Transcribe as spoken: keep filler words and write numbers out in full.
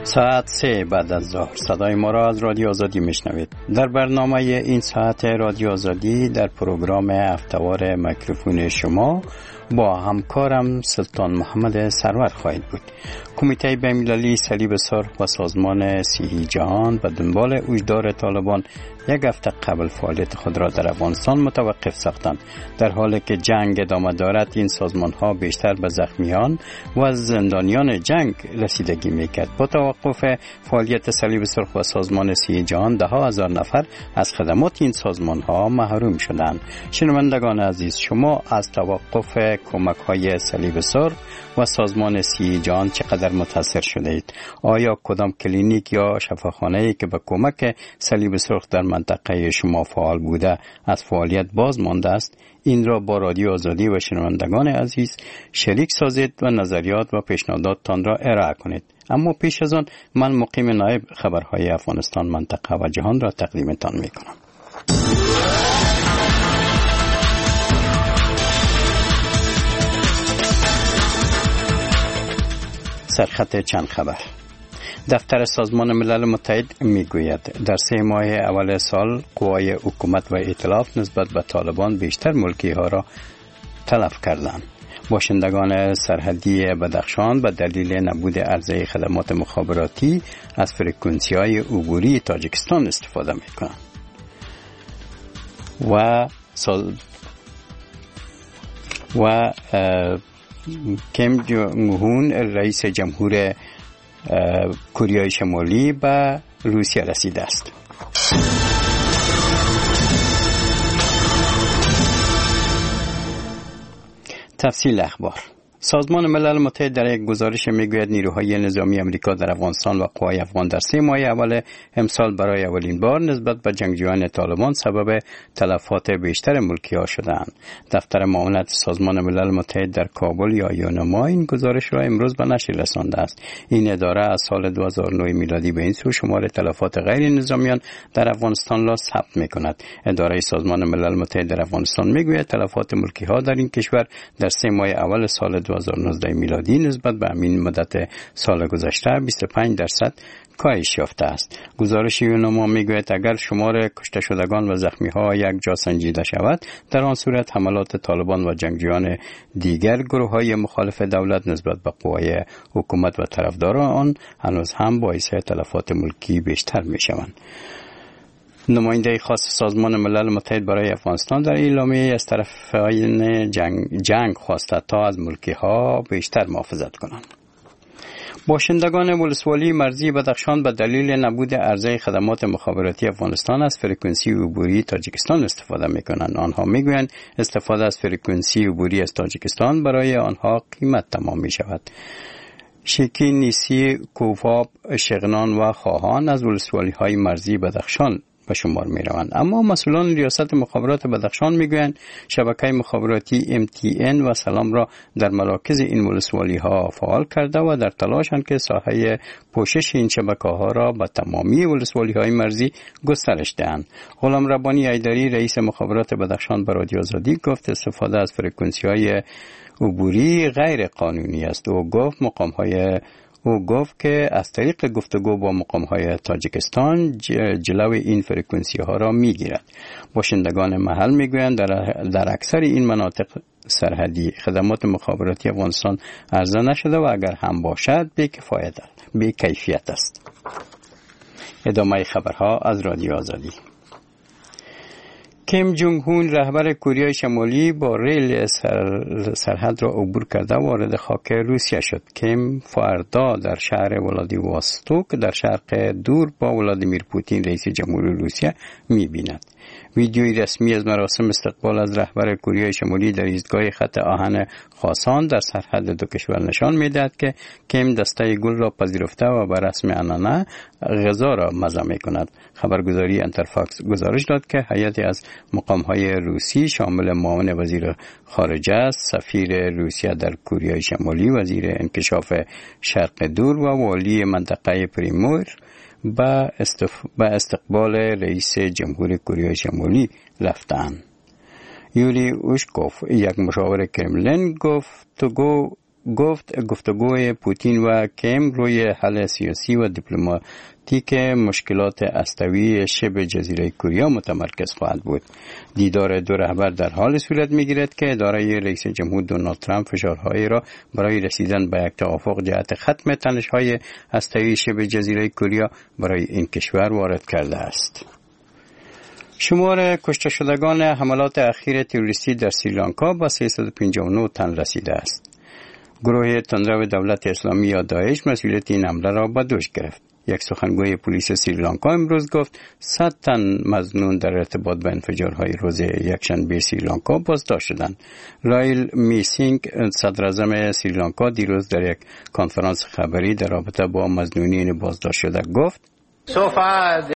ساعت سه بعد از ظهر صدای ما را از رادیو آزادی میشنوید. در برنامه این ساعت رادیو آزادی در پروگرام هفته‌وار میکروفون شما با همکارم سلطان محمد سرور خواهید بود. کمیته بین‌المللی صلیب سرخ و سازمان صحی جهان به دنبال وجدار طالبان یک هفته قبل فعالیت خود را در افغانستان متوقف ساختند. در حالی که جنگ ادامه دارد، این سازمان ها بیشتر به زخمیان و زندانیان جنگ رسیدگی میکرد. با توقف فعالیت صلیب سرخ و سازمان صحی جهان، ده ها هزار نفر از خدمات این سازمان ها محروم شدند. شنوندگان عزیز، شما از توقف کمک های صلیب سرخ و سازمان صحی جهان چقدر متاثر شده اید؟ آیا کدام کلینیک یا شفاخانه‌ای که به کمک صلیب سرخ در منطقه شما فعال بوده از فعالیت باز مانده است؟ این را با رادیو آزادی و شنوندگان عزیز شریک سازید و نظریات و پیشنهاداتتان را ارائه کنید. اما پیش از آن من مقیم نایب خبرهای افغانستان، منطقه و جهان را تقدیمتان میکنم. سرخط چند خبر. دفتر سازمان ملل متحد میگوید در سه ماه اول سال قوای حکومت و ائتلاف نسبت به طالبان بیشتر ملکی ها را تلف کردند. باشندگان سرحدی بدخشان به دلیل نبود عرضه خدمات مخابراتی از فرکانسی های عبوری تاجیکستان استفاده میکنند. و سال و کیم جونگ اون رئیس جمهور کره شمالی به روسیه رسیده است. تفصیل اخبار. سازمان ملل متحد در یک گزارش میگوید نیروهای نظامی امریکا در افغانستان و قوای افغان در سه ماه اول امسال برای اولین بار نسبت به جنگجویان طالبان سبب تلفات بیشتر ملکی ها شدند. دفتر معاونت سازمان ملل متحد در کابل یا یونما این گزارش را امروز به نشر رسانده است. این اداره از سال دو هزار و نه میلادی به این سو شمار تلفات غیر نظامیان در افغانستان را ثبت میکند. اداره سازمان ملل متحد در افغانستان میگوید تلفات ملکی ها در این کشور در سه ماه اول سال دو هزار و نوزده میلادی نسبت به همین مدت سال گذشته بیست و پنج درصد کاهش یافته است. گزارش یونما میگوید اگر شمار کشته شدگان و زخمی ها یک جا سنجیده شود، در آن صورت حملات طالبان و جنگجویان دیگر گروه های مخالف دولت نسبت به قوای حکومت و طرفداران آن هنوز هم باعث تلفات ملکی بیشتر می شوند. نماینده خاص سازمان ملل متحد برای افغانستان در اعلامیه از طرفین جنگ, جنگ خواسته تا از ملکی ها بیشتر محافظت کنند. باشندگان ولسوالی مرزی بدخشان به دلیل نبود عرضه خدمات مخابراتی افغانستان از فرکانسی عبوری تاجیکستان استفاده میکنند. آنها میگویند استفاده از فرکانسی عبوری از تاجیکستان برای آنها قیمت تمام می شود. شکی نیسی کوفاب شغنان و خواهان از ولسوالی های مرزی بدخشان به شمار می روند. اما مسئولان ریاست مخابرات بدخشان می گویند شبکه مخابراتی ام تی ان و سلام را در مراکز این ولسوالی ها فعال کرده و در تلاشند که ساحه پوشش این شبکه ها را به تمامی ولسوالی های مرزی گسترش دهند. غلام ربانی ایدری رئیس مخابرات بدخشان به رادیو آزادی گفت استفاده از فرکانسی های عبوری غیر قانونی است. او گفت مقام های او گفت که از طریق گفتگو با مقام‌های تاجیکستان جلوی این فرکانسی ها را میگیرد. باشندگان محل میگویند در, در اکثر این مناطق سرحدی خدمات مخابراتی افغانستان عرضه نشده و اگر هم باشد بی‌کفایت بی کیفیت است. ادامه خبرها از رادیو آزادی. کیم جونگ اون رهبر کره شمالی با ریل سر سرحد را عبور کرده وارد خاک روسیه شد. کیم فردا در شهر ولادیواستوک در شرق دور با ولادیمیر پوتین رئیس جمهور روسیه می‌بیند. ویدیوی رسمی از مراسم استقبال از رهبر کره شمالی در ایستگاه خط آهن خاصان در سرحد دو کشور نشان می‌دهد که کیم دسته گل را پذیرفته و به رسم عنعنه غذا را مزه می‌کند. خبرگزاری انترفاکس گزارش داد که هیئتی از مقام‌های روسی شامل معاون وزیر خارجه، سفیر روسیه در کره شمالی، وزیر انکشاف شرق دور و والی منطقه پریمور با استف... استقبال رئیس جمهور کره شمالی رفتند. یوری اوشکوف یک مشاور کرملین گفت تو گو گفت گفتگوی پوتین و کیم روی حل سیاسی و دیپلماتیک مشکلات هسته‌ای شبه جزیره کره متمرکز خواهد بود. دیدار دو رهبر در حال صورت می‌گیرد که اداره رئیس جمهور دونالد ترامپ فشارهایی را برای رسیدن به یک توافق جهت ختم تنش‌های هسته‌ای شبه جزیره کره برای این کشور وارد کرده است. شمار کشته شدگان حملات اخیر تروریستی در سریلانکا به سیصد و پنجاه و نه تن رسیده است. گروه تندرو دولت اسلامی یا داعش مسئولیت این حمله را به دوش گرفت. یک سخنگوی پلیس سریلانکا امروز گفت صد تن مظنون در ارتباط با انفجارهای روز یکشنبه سریلانکا بازداشت شدند. رایل میسینگ صدر اعظم سریلانکا دیروز در یک کنفرانس خبری در رابطه با مظنونین بازداشت شده گفت